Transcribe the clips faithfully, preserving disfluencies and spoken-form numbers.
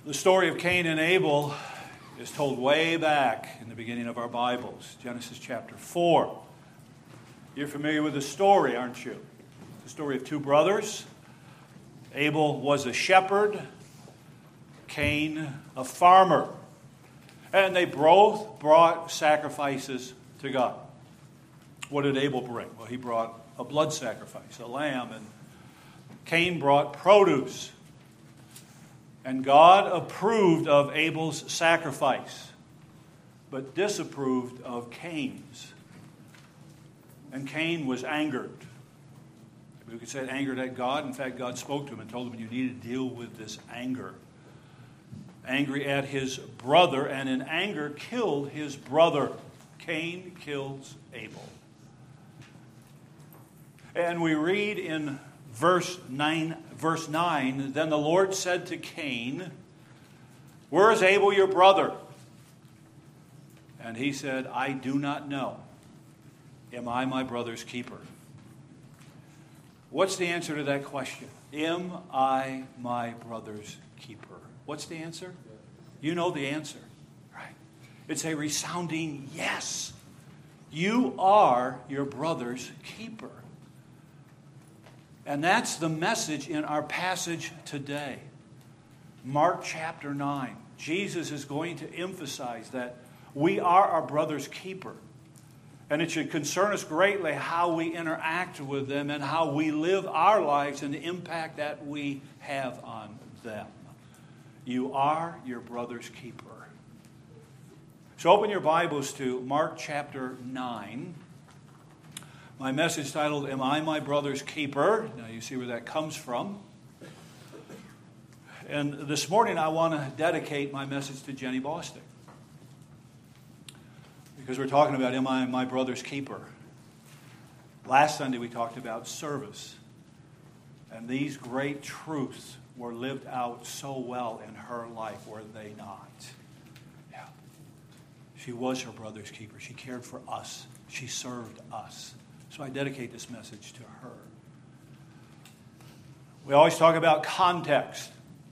The story of Cain and Abel is told way back in the beginning of our Bibles, Genesis chapter four. You're familiar with the story, aren't you? The story of two brothers. Abel was a shepherd, Cain a farmer. And they both brought sacrifices to God. What did Abel bring? Well, he brought a blood sacrifice, a lamb, and Cain brought produce. And God approved of Abel's sacrifice, but disapproved of Cain's. And Cain was angered. We could say angered at God. In fact, God spoke to him and told him, you need to deal with this anger. Angry at his brother, and in anger killed his brother. Cain kills Abel. And we read in verse nine, verse nine, then the Lord said to Cain, where is Abel your brother? And he said, I do not know. Am I my brother's keeper? What's the answer to that question? Am I my brother's keeper? What's the answer? You know the answer, right? It's a resounding yes. You are your brother's keeper. And that's the message in our passage today. Mark chapter nine. Jesus is going to emphasize that we are our brother's keeper. And it should concern us greatly how we interact with them and how we live our lives and the impact that we have on them. You are your brother's keeper. So open your Bibles to Mark chapter nine. My message titled, Am I My Brother's Keeper? Now you see where that comes from. And this morning I want to dedicate my message to Jenny Bostic. Because we're talking about, am I my brother's keeper? Last Sunday we talked about service. And these great truths were lived out so well in her life, were they not? Yeah. She was her brother's keeper. She cared for us. She served us. So I dedicate this message to her. We always talk about context.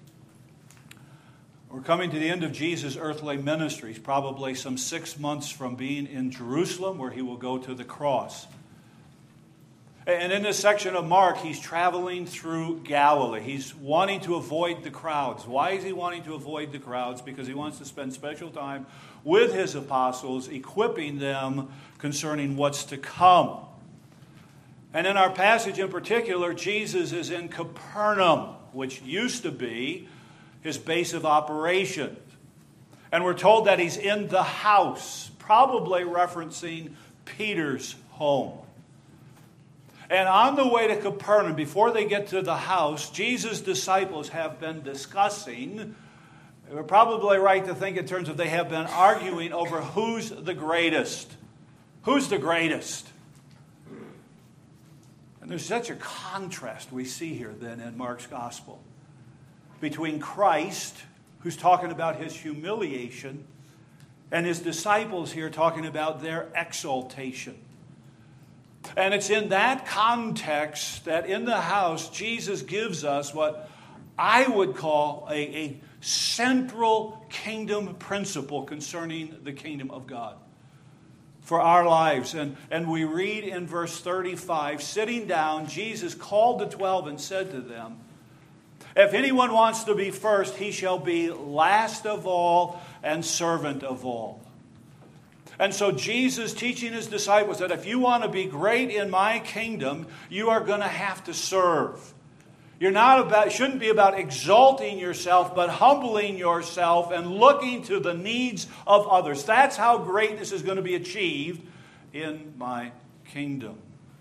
We're coming to the end of Jesus' earthly ministry. He's probably some six months from being in Jerusalem, where he will go to the cross. And in this section of Mark, he's traveling through Galilee. He's wanting to avoid the crowds. Why is he wanting to avoid the crowds? Because he wants to spend special time with his apostles, equipping them concerning what's to come. And in our passage in particular, Jesus is in Capernaum, which used to be his base of operations. And we're told that he's in the house, probably referencing Peter's home. And on the way to Capernaum, before they get to the house, Jesus' disciples have been discussing, we're probably right to think in terms of they have been arguing over who's the greatest. Who's the greatest? And there's such a contrast we see here then in Mark's gospel between Christ, who's talking about his humiliation, and his disciples here talking about their exaltation. And it's in that context that in the house, Jesus gives us what I would call a, a central kingdom principle concerning the kingdom of God for our lives. And, and we read in verse thirty-five, sitting down, Jesus called the twelve and said to them, if anyone wants to be first, he shall be last of all and servant of all. And so Jesus teaching his disciples that if you want to be great in my kingdom, you are going to have to serve. You're not about, shouldn't be about exalting yourself, but humbling yourself and looking to the needs of others. That's how greatness is going to be achieved in my kingdom.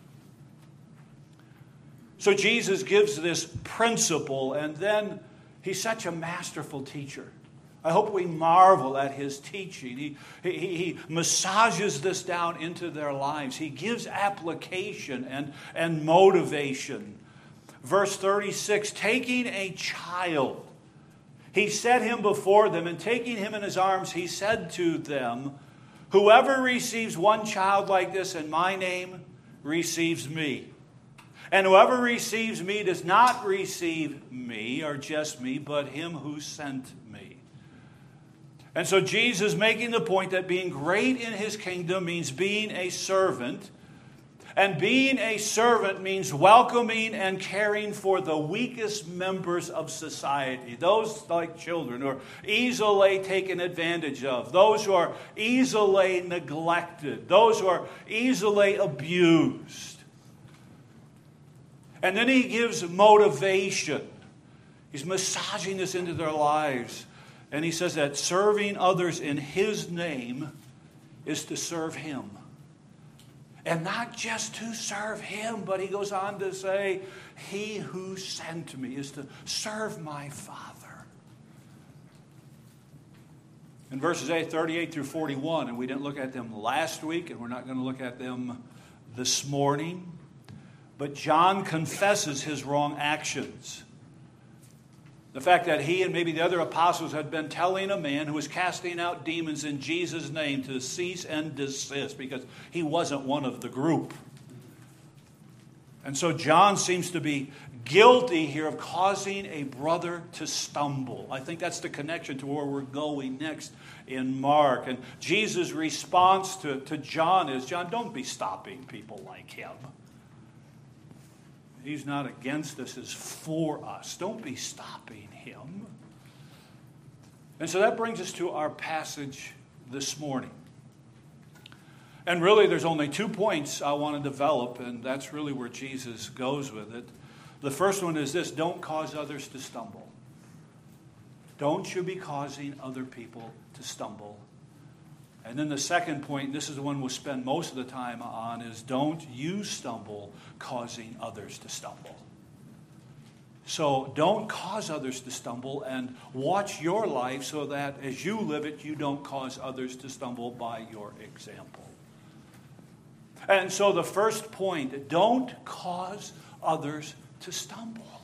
So Jesus gives this principle, and then he's such a masterful teacher. I hope we marvel at his teaching. He, he, he massages this down into their lives. He gives application and, and motivation. Verse thirty-six, taking a child, he set him before them, and taking him in his arms, he said to them, whoever receives one child like this in my name receives me. And whoever receives me does not receive me, or just me, but him who sent me. And so Jesus is making the point that being great in his kingdom means being a servant. And being a servant means welcoming and caring for the weakest members of society. Those like children who are easily taken advantage of. Those who are easily neglected. Those who are easily abused. And then he gives motivation. He's massaging this into their lives. And he says that serving others in his name is to serve him. And not just to serve him, but he goes on to say, he who sent me is to serve my Father. In verses eight, thirty-eight through forty-one, and we didn't look at them last week, and we're not going to look at them this morning, but John confesses his wrong actions. The fact that he and maybe the other apostles had been telling a man who was casting out demons in Jesus' name to cease and desist because he wasn't one of the group. And so John seems to be guilty here of causing a brother to stumble. I think that's the connection to where we're going next in Mark. And Jesus' response to, to John is, John, don't be stopping people like him. He's not against us, he's for us. Don't be stopping him. And so that brings us to our passage this morning. And really, there's only two points I want to develop, and that's really where Jesus goes with it. The first one is this: don't cause others to stumble. Don't you be causing other people to stumble. And then the second point, and this is the one we'll spend most of the time on, is don't you stumble causing others to stumble. So don't cause others to stumble, and watch your life so that as you live it, you don't cause others to stumble by your example. And so the first point, don't cause others to stumble.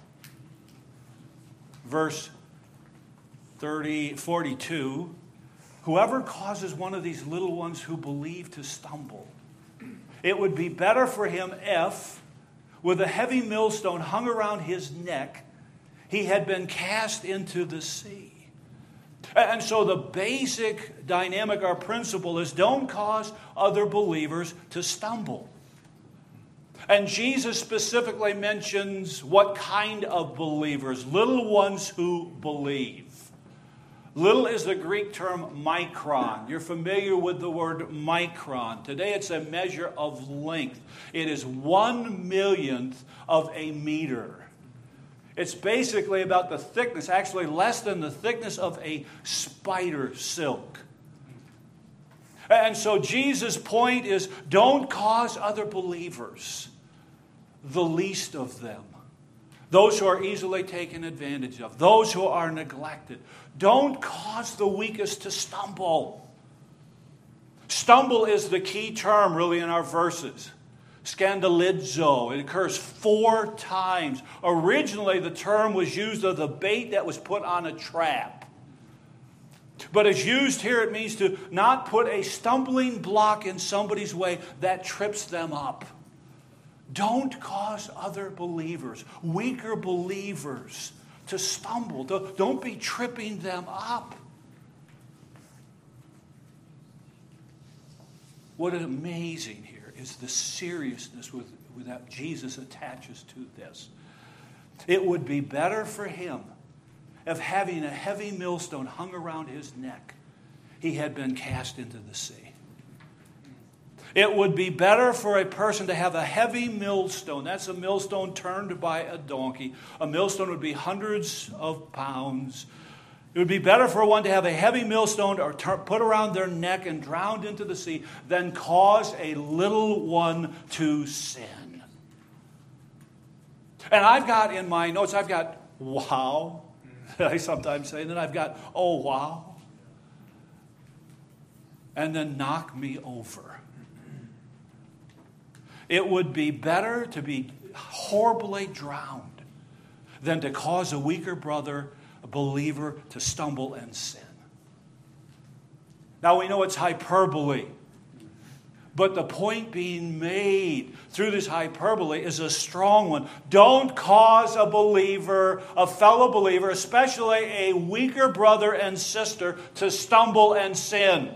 Verse thirty, forty-two. Whoever causes one of these little ones who believe to stumble, it would be better for him if, with a heavy millstone hung around his neck, he had been cast into the sea. And so the basic dynamic or principle is don't cause other believers to stumble. And Jesus specifically mentions what kind of believers, little ones who believe. Little is the Greek term micron. You're familiar with the word micron. Today it's a measure of length. It is one millionth of a meter. It's basically about the thickness, actually less than the thickness of a spider silk. And so Jesus' point is don't cause other believers, the least of them, those who are easily taken advantage of, those who are neglected. Don't cause the weakest to stumble. Stumble is the key term really in our verses. Scandalizo. It occurs four times. Originally, the term was used of the bait that was put on a trap. But as used here, it means to not put a stumbling block in somebody's way that trips them up. Don't cause other believers, weaker believers, to stumble. Don't be tripping them up. What is amazing here is the seriousness with, with that Jesus attaches to this. It would be better for him if, having a heavy millstone hung around his neck, he had been cast into the sea. It would be better for a person to have a heavy millstone. That's a millstone turned by a donkey. A millstone would be hundreds of pounds. It would be better for one to have a heavy millstone or ter- put around their neck and drowned into the sea than cause a little one to sin. And I've got in my notes, I've got wow. I sometimes say, and then I've got oh wow. And then knock me over. It would be better to be horribly drowned than to cause a weaker brother, a believer, to stumble and sin. Now we know it's hyperbole, But the point being made through this hyperbole is a strong one. Don't cause a believer, a fellow believer, especially a weaker brother and sister, to stumble and sin.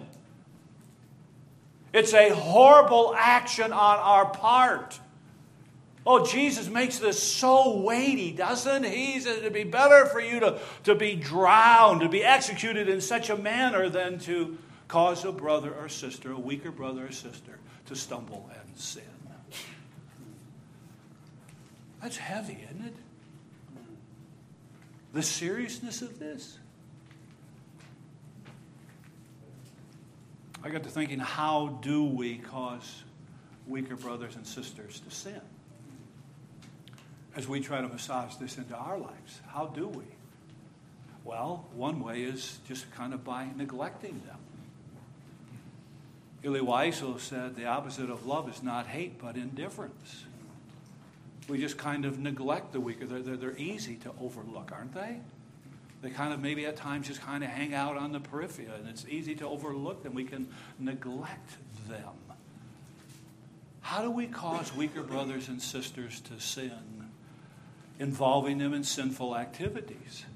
It's a horrible action on our part. Oh, Jesus makes this so weighty, doesn't he? He says it'd be better for you to, to be drowned, to be executed in such a manner than to cause a brother or sister, a weaker brother or sister, to stumble and sin. That's heavy, isn't it? The seriousness of this. I got to thinking, how do we cause weaker brothers and sisters to sin? As we try to massage this into our lives, how do we? Well, one way is just kind of by neglecting them. Elie Wiesel said the opposite of love is not hate, but indifference. We just kind of neglect the weaker. They're, they're, they're easy to overlook, aren't they? They kind of maybe at times just kind of hang out on the periphery, and it's easy to overlook them. We can neglect them. How do we cause weaker brothers and sisters to sin? Involving them in sinful activities.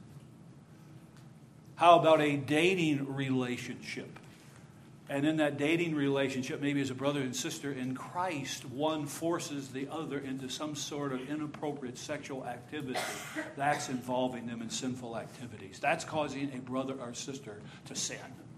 How about a dating relationship? And in that dating relationship, maybe as a brother and sister in Christ, one forces the other into some sort of inappropriate sexual activity. That's involving them in sinful activities. That's causing a brother or sister to sin.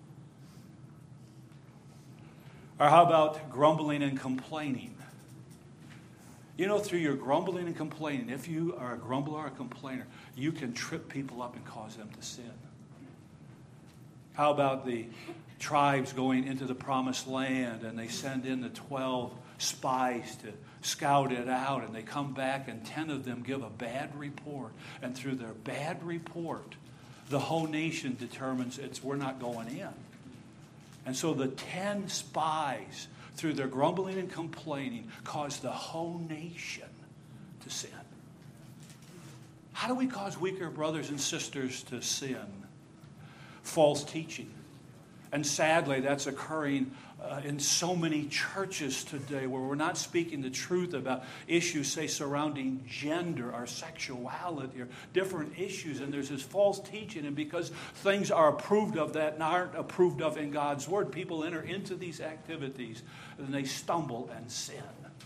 Or how about grumbling and complaining? You know, through your grumbling and complaining, if you are a grumbler or a complainer, you can trip people up and cause them to sin. How about the tribes going into the promised land, and they send in the twelve spies to scout it out, and they come back and ten of them give a bad report, and through their bad report the whole nation determines it's we're not going in. And so the ten spies, through their grumbling and complaining, caused the whole nation to sin. How do we cause weaker brothers and sisters to sin? False teaching. And sadly, that's occurring uh, in so many churches today where we're not speaking the truth about issues, say, surrounding gender or sexuality or different issues. And there's this false teaching. And because things are approved of that and aren't approved of in God's Word, people enter into these activities and they stumble and sin.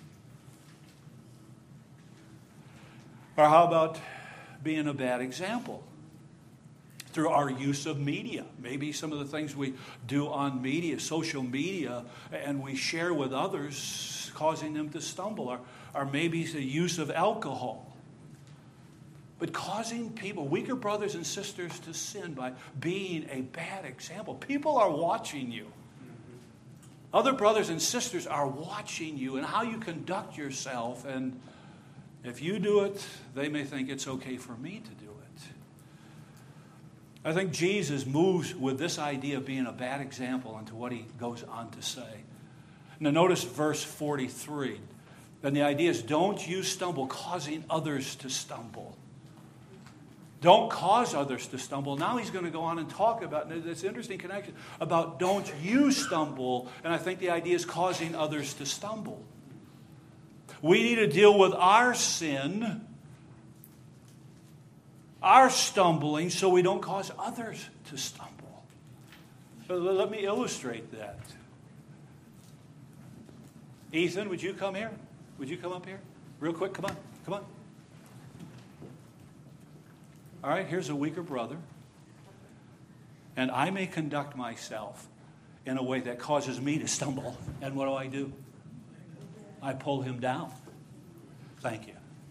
Or how about being a bad example? Through our use of media. Maybe some of the things we do on media, social media, and we share with others, causing them to stumble. Or, or maybe the use of alcohol. But causing people, weaker brothers and sisters, to sin by being a bad example. People are watching you. Other brothers and sisters are watching you and how you conduct yourself. And if you do it, they may think it's okay for me to do it. I think Jesus moves with this idea of being a bad example into what he goes on to say. Now notice verse forty-three. And the idea is, don't you stumble, causing others to stumble. Don't cause others to stumble. Now he's going to go on and talk about, this interesting connection, about don't you stumble. And I think the idea is causing others to stumble. We need to deal with our sin, our stumbling, so we don't cause others to stumble. But let me illustrate that. Ethan, would you come here? Would you come up here? Real quick, come on, come on. All right, here's a weaker brother. And I may conduct myself in a way that causes me to stumble. And what do I do? I pull him down. Thank you.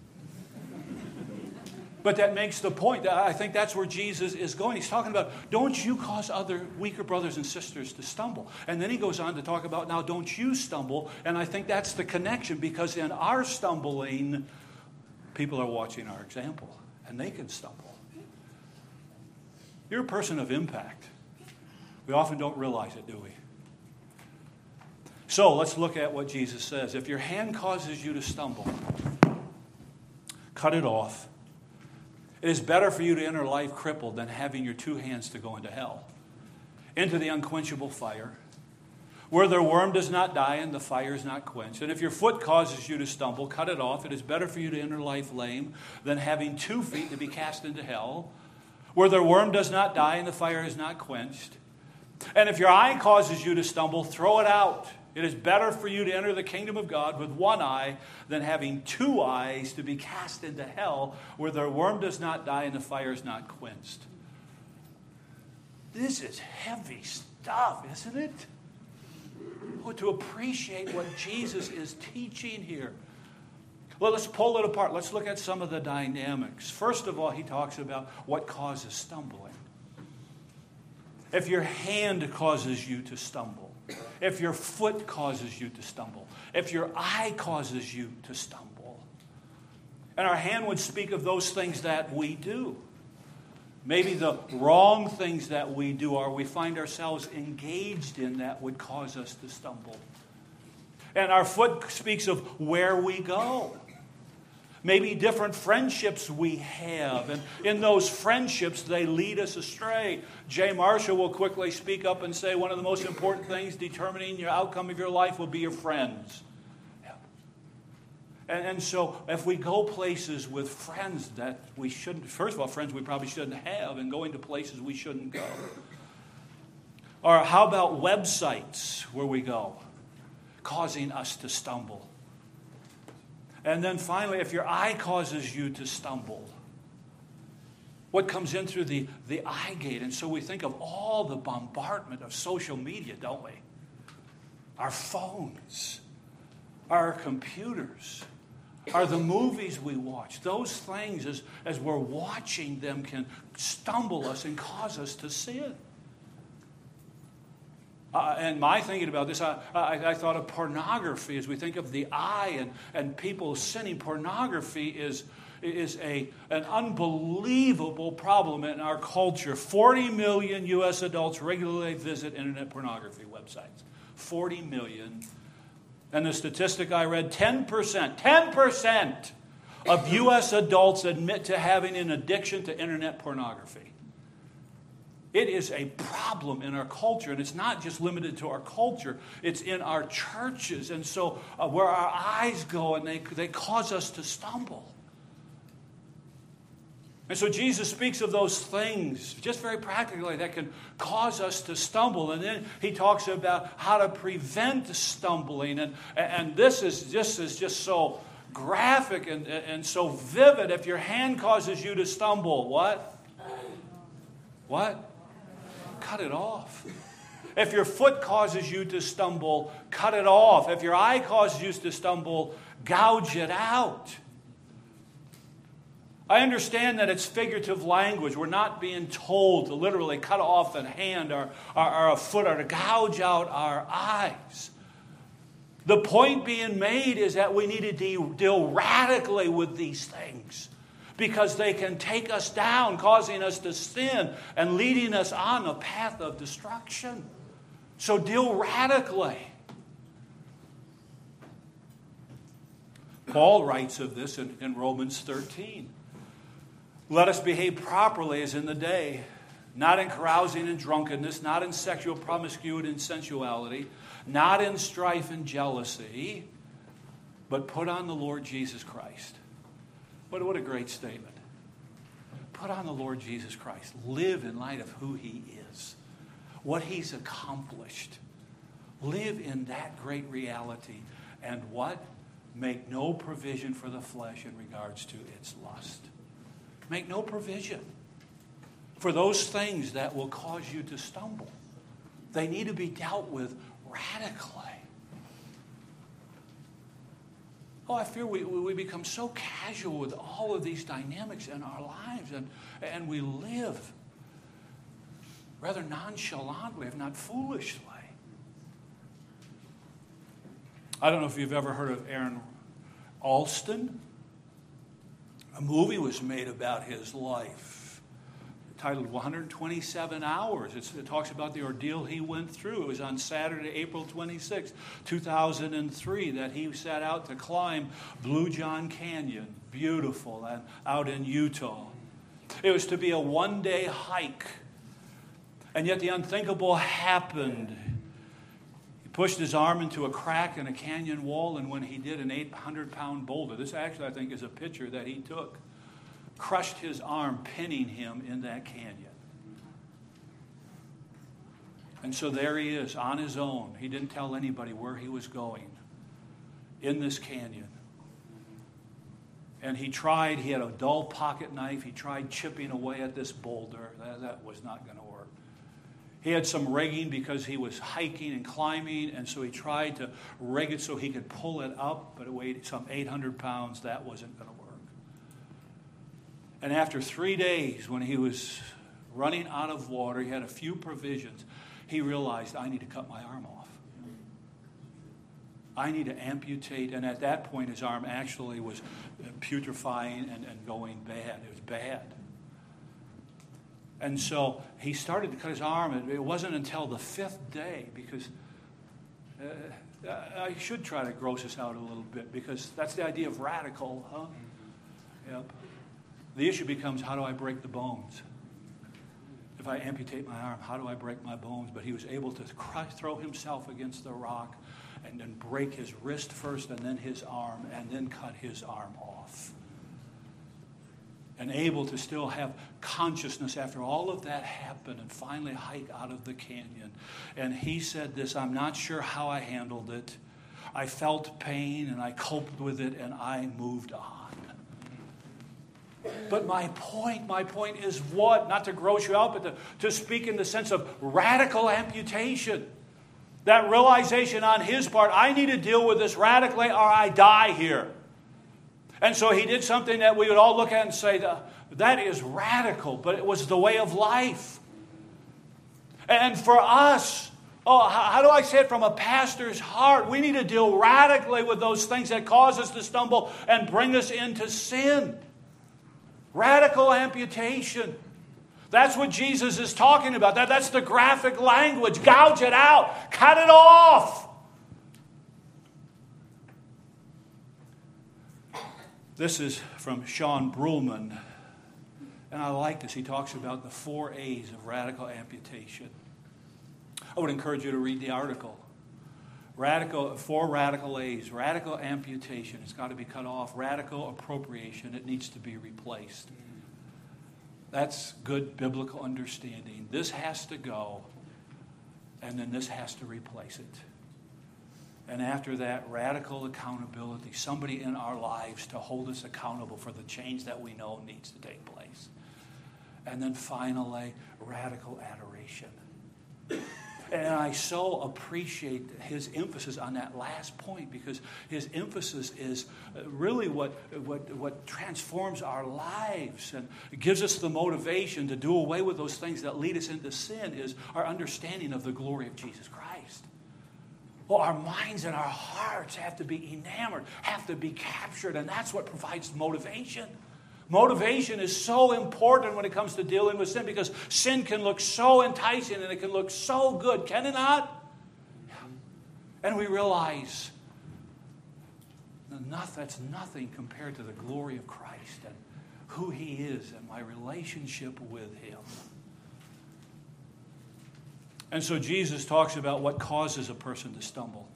But that makes the point. I think that's where Jesus is going. He's talking about, don't you cause other weaker brothers and sisters to stumble. And then he goes on to talk about, now don't you stumble. And I think that's the connection, because in our stumbling, people are watching our example. And they can stumble. You're a person of impact. We often don't realize it, do we? So let's look at what Jesus says. If your hand causes you to stumble, cut it off. It is better for you to enter life crippled than having your two hands to go into hell, into the unquenchable fire, Where their worm does not die and the fire is not quenched. And if your foot causes you to stumble, cut it off. It is better for you to enter life lame than having two feet to be cast into hell, where their worm does not die and the fire is not quenched. And if your eye causes you to stumble, throw it out. It is better for you to enter the kingdom of God with one eye than having two eyes to be cast into hell, where their worm does not die and the fire is not quenched. This is heavy stuff, isn't it? Oh, to appreciate what Jesus is teaching here. Well, let's pull it apart. Let's look at some of the dynamics. First of all, he talks about what causes stumbling. If your hand causes you to stumble, if your foot causes you to stumble, if your eye causes you to stumble, and our hand would speak of those things that we do. Maybe the wrong things that we do or we find ourselves engaged in that would cause us to stumble. And our foot speaks of where we go. Maybe different friendships we have. And in those friendships, they lead us astray. Jay Marshall will quickly speak up and say one of the most important things determining your outcome of your life will be your friends. And, and so if we go places with friends that we shouldn't, first of all, friends we probably shouldn't have, and going to places we shouldn't go. Or how about websites where we go, causing us to stumble? And then finally, if your eye causes you to stumble, what comes in through the, the eye gate? And so we think of all the bombardment of social media, don't we? Our phones, our computers, are the movies we watch. Those things, as, as we're watching them, can stumble us and cause us to sin. Uh, and my thinking about this, I, I, I thought of pornography. As we think of the eye and, and people sinning, pornography is, is a, an unbelievable problem in our culture. forty million U S adults regularly visit internet pornography websites. forty million. And the statistic I read, ten percent, ten percent of U S adults admit to having an addiction to internet pornography. It is a problem in our culture, and it's not just limited to our culture. It's in our churches, and so uh, where our eyes go, and they, they cause us to stumble. And so Jesus speaks of those things, just very practically, that can cause us to stumble. And then he talks about how to prevent stumbling. And, and this is this is just so graphic and, and so vivid. If your hand causes you to stumble, what? What? Cut it off. If your foot causes you to stumble, cut it off. If your eye causes you to stumble, gouge it out. I understand that it's figurative language. We're not being told to literally cut off a hand or, or, or a foot or to gouge out our eyes. The point being made is that we need to de- deal radically with these things because they can take us down, causing us to sin and leading us on a path of destruction. So deal radically. Paul writes of this in, in Romans thirteen. Let us behave properly as in the day, not in carousing and drunkenness, not in sexual promiscuity and sensuality, not in strife and jealousy, but put on the Lord Jesus Christ. What, what a great statement. Put on the Lord Jesus Christ. Live in light of who he is, what he's accomplished. Live in that great reality. And what? Make no provision for the flesh in regards to its lust. Make no provision for those things that will cause you to stumble. They need to be dealt with radically. Oh, I fear we, we become so casual with all of these dynamics in our lives, and, and we live rather nonchalantly, if not foolishly. I don't know if you've ever heard of Aaron Alston. A movie was made about his life, titled one hundred twenty-seven hours. It's, it talks about the ordeal he went through. It was on Saturday, April twenty-sixth, two thousand three, that he set out to climb Blue John Canyon, beautiful, and out in Utah. It was to be a one-day hike, and yet the unthinkable happened. pushed his arm into a crack in a canyon wall, and when he did, an eight hundred pound boulder, this actually I think is a picture that he took, crushed his arm, pinning him in that canyon. And so there he is on his own. He didn't tell anybody where he was going in this canyon. And he tried, he had a dull pocket knife. He tried chipping away at this boulder. That, that was not going to work. He had some rigging because he was hiking and climbing, and so he tried to rig it so he could pull it up, but it weighed some eight hundred pounds. That wasn't going to work. And after three days, when he was running out of water, he had a few provisions, he realized, I need to cut my arm off. I need to amputate. And at that point, his arm actually was putrefying and, and going bad. It was bad. And so he started to cut his arm. It wasn't until the fifth day, because uh, I should try to gross us out a little bit, because that's the idea of radical, huh? Yep. The issue becomes, how do I break the bones? If I amputate my arm, how do I break my bones? But he was able to crush, throw himself against the rock and then break his wrist first and then his arm and then cut his arm off. And able to still have consciousness after all of that happened and finally hike out of the canyon. And he said this, I'm not sure how I handled it. I felt pain and I coped with it and I moved on. But my point, my point is what? Not to gross you out, but to, to speak in the sense of radical amputation. That realization on his part, I need to deal with this radically or I die here. And so he did something that we would all look at and say, that is radical, but it was the way of life. And for us, oh, how, how do I say it from a pastor's heart? We need to deal radically with those things that cause us to stumble and bring us into sin. Radical amputation. That's what Jesus is talking about. That, that's the graphic language. Gouge it out. Cut it off. This is from Sean Brulman. And I like this. He talks about the four A's of radical amputation. I would encourage you to read the article. Radical, four radical A's. Radical amputation. It's got to be cut off. Radical appropriation. It needs to be replaced. That's good biblical understanding. This has to go, and then this has to replace it. And after that, radical accountability. Somebody in our lives to hold us accountable for the change that we know needs to take place. And then finally, radical adoration. And I so appreciate his emphasis on that last point, because his emphasis is really what, what, what transforms our lives and gives us the motivation to do away with those things that lead us into sin, is our understanding of the glory of Jesus Christ. Well, our minds and our hearts have to be enamored, have to be captured, and that's what provides motivation. Motivation is so important when it comes to dealing with sin, because sin can look so enticing and it can look so good, can it not? And we realize that that's nothing compared to the glory of Christ and who He is and my relationship with Him. And so Jesus talks about what causes a person to stumble,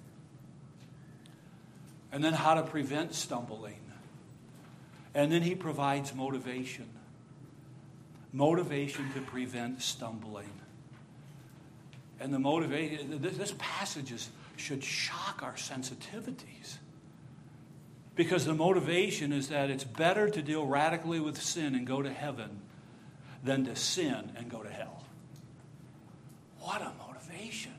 and then how to prevent stumbling. And then He provides motivation. Motivation to prevent stumbling. And the motivation, this passage is, should shock our sensitivities. Because the motivation is that it's better to deal radically with sin and go to heaven than to sin and go to hell. What a motivation.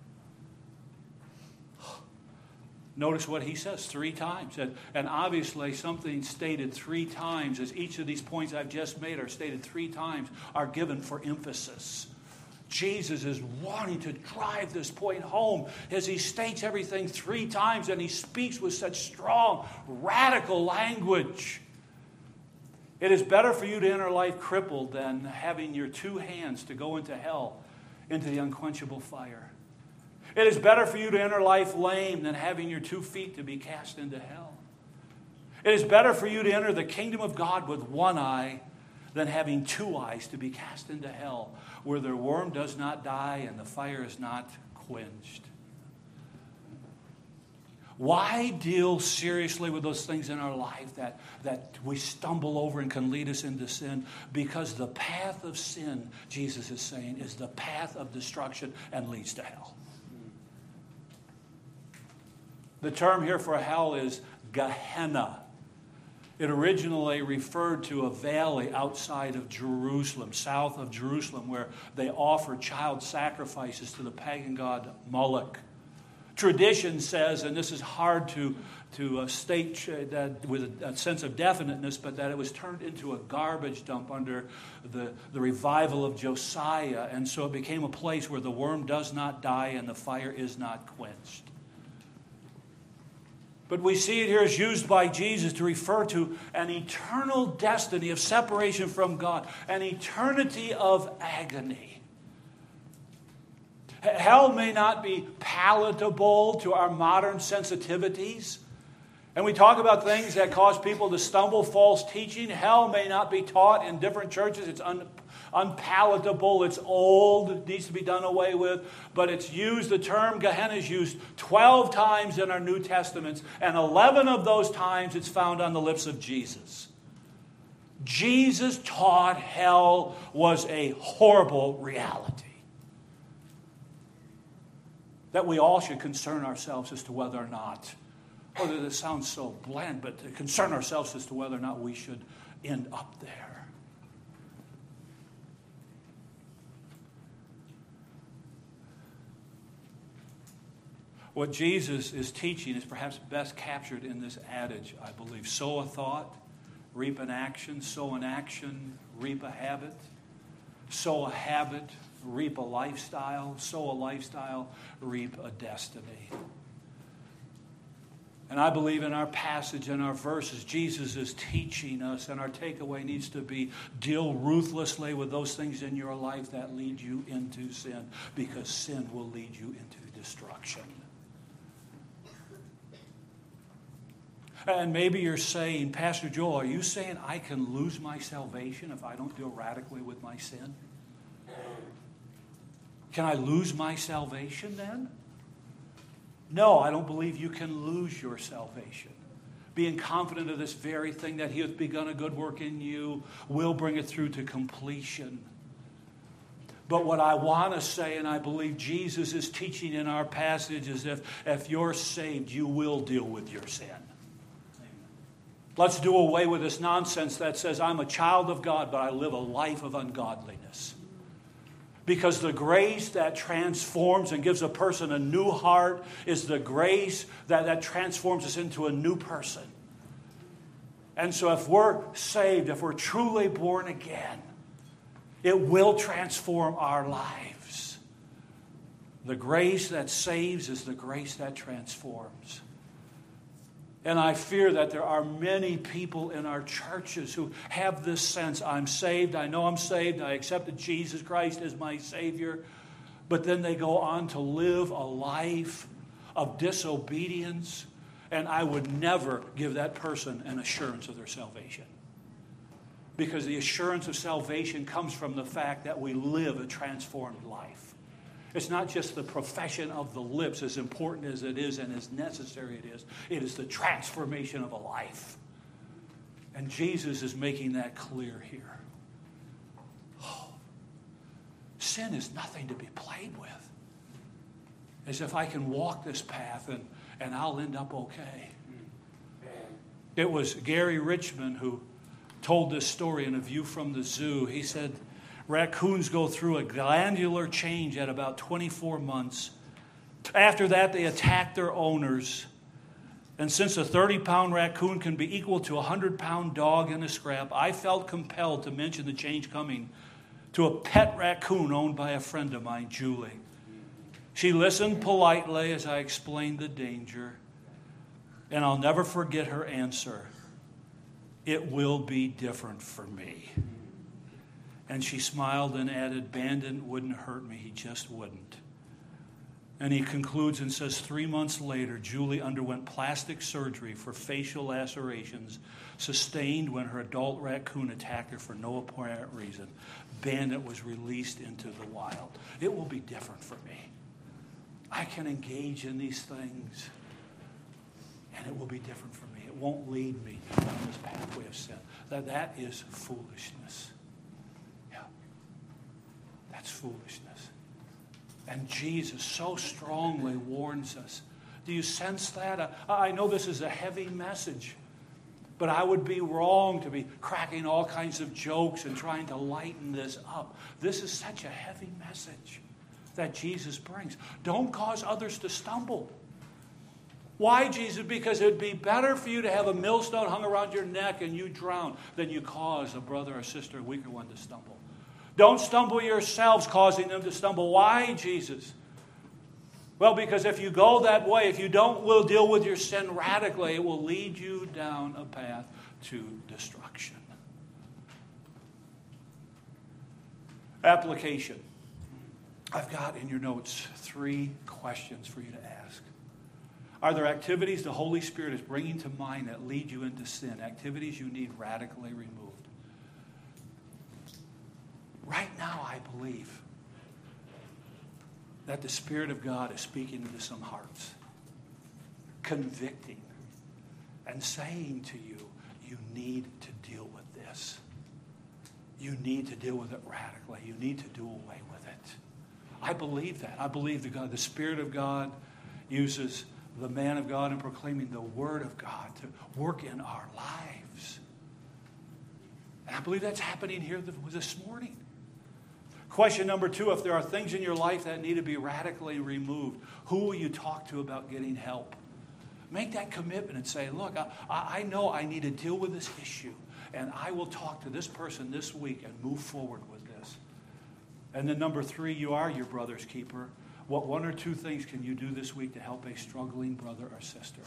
Notice what he says three times. And, and obviously something stated three times, as each of these points I've just made are stated three times, are given for emphasis. Jesus is wanting to drive this point home as he states everything three times, and he speaks with such strong, radical language. It is better for you to enter life crippled than having your two hands to go into hell, into the unquenchable fire. It is better for you to enter life lame than having your two feet to be cast into hell. It is better for you to enter the kingdom of God with one eye than having two eyes to be cast into hell, where the worm does not die and the fire is not quenched. Why deal seriously with those things in our life that, that we stumble over and can lead us into sin? Because the path of sin, Jesus is saying, is the path of destruction and leads to hell. The term here for hell is Gehenna. It originally referred to a valley outside of Jerusalem, south of Jerusalem, where they offered child sacrifices to the pagan god Moloch. Tradition says, and this is hard to, to uh, state that with a, a sense of definiteness, but that it was turned into a garbage dump under the, the revival of Josiah, and so it became a place where the worm does not die and the fire is not quenched. But we see it here as used by Jesus to refer to an eternal destiny of separation from God, an eternity of agony. Hell may not be palatable to our modern sensitivities. And we talk about things that cause people to stumble, false teaching. Hell may not be taught in different churches. It's un, unpalatable. It's old. It needs to be done away with. But it's used, the term Gehenna is used twelve times in our New Testaments. And eleven of those times it's found on the lips of Jesus. Jesus taught hell was a horrible reality. That we all should concern ourselves as to whether or not, oh, this sounds so bland, but to concern ourselves as to whether or not we should end up there. What Jesus is teaching is perhaps best captured in this adage, I believe. Sow a thought, reap an action. Sow an action, reap a habit. Sow a habit, reap a lifestyle. Sow a lifestyle, reap a destiny. And I believe in our passage, in our verses, Jesus is teaching us, and our takeaway needs to be deal ruthlessly with those things in your life that lead you into sin, because sin will lead you into destruction. And maybe you're saying, Pastor Joel, are you saying I can lose my salvation if I don't deal radically with my sin? Can I lose my salvation then? No, I don't believe you can lose your salvation. Being confident of this very thing, that he hath begun a good work in you will bring it through to completion. But what I want to say, and I believe Jesus is teaching in our passage, is if, if you're saved, you will deal with your sin. Let's do away with this nonsense that says I'm a child of God, but I live a life of ungodliness. Because the grace that transforms and gives a person a new heart is the grace that, that transforms us into a new person. And so if we're saved, if we're truly born again, it will transform our lives. The grace that saves is the grace that transforms. And I fear that there are many people in our churches who have this sense, I'm saved, I know I'm saved, I accepted Jesus Christ as my Savior, but then they go on to live a life of disobedience, and I would never give that person an assurance of their salvation. Because the assurance of salvation comes from the fact that we live a transformed life. It's not just the profession of the lips, as important as it is and as necessary it is. It is the transformation of a life. And Jesus is making that clear here. Oh, sin is nothing to be played with. As if I can walk this path and, and I'll end up okay. It was Gary Richmond who told this story in A View from the Zoo. He said, raccoons go through a glandular change at about twenty-four months. After that, they attack their owners. And since a thirty-pound raccoon can be equal to a one hundred-pound dog in a scrap, I felt compelled to mention the change coming to a pet raccoon owned by a friend of mine, Julie. She listened politely as I explained the danger, and I'll never forget her answer. It will be different for me. And she smiled and added, Bandit wouldn't hurt me, he just wouldn't. And he concludes and says, three months later, Julie underwent plastic surgery for facial lacerations sustained when her adult raccoon attacked her for no apparent reason. Bandit was released into the wild. It will be different for me. I can engage in these things and it will be different for me. It won't lead me down this pathway of sin. That, that is foolishness. Yeah. That's foolishness. And Jesus so strongly warns us. Do you sense that? I, I know this is a heavy message, but I would be wrong to be cracking all kinds of jokes and trying to lighten this up. This is such a heavy message that Jesus brings. Don't cause others to stumble. Why, Jesus? Because it would be better for you to have a millstone hung around your neck and you drown than you cause a brother or sister, a weaker one, to stumble. Don't stumble yourselves, causing them to stumble. Why, Jesus? Well, because if you go that way, if you don't will deal with your sin radically, it will lead you down a path to destruction. Application. I've got in your notes three questions for you to ask. Are there activities the Holy Spirit is bringing to mind that lead you into sin? Activities you need radically removed? Right now, I believe that the Spirit of God is speaking into some hearts, convicting, and saying to you, you need to deal with this. You need to deal with it radically. You need to do away with it. I believe that. I believe that God, the Spirit of God uses the man of God in proclaiming the Word of God to work in our lives. And I believe that's happening here this morning. Question number two, if there are things in your life that need to be radically removed, who will you talk to about getting help? Make that commitment and say, look, I, I know I need to deal with this issue, and I will talk to this person this week and move forward with this. And then number three, you are your brother's keeper. What one or two things can you do this week to help a struggling brother or sister?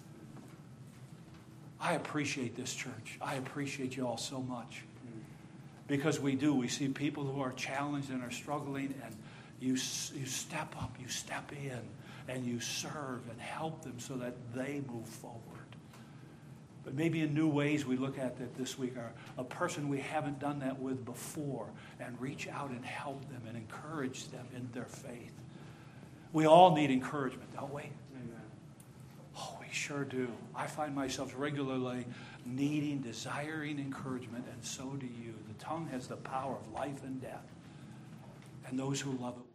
I appreciate this church. I appreciate you all so much. Because we do. We see people who are challenged and are struggling, and you, you step up, you step in, and you serve and help them so that they move forward. But maybe in new ways we look at that this week, are a person we haven't done that with before, and reach out and help them and encourage them in their faith. We all need encouragement, don't we? Amen. Oh, we sure do. I find myself regularly needing, desiring encouragement, and so do you. The tongue has the power of life and death, and those who love it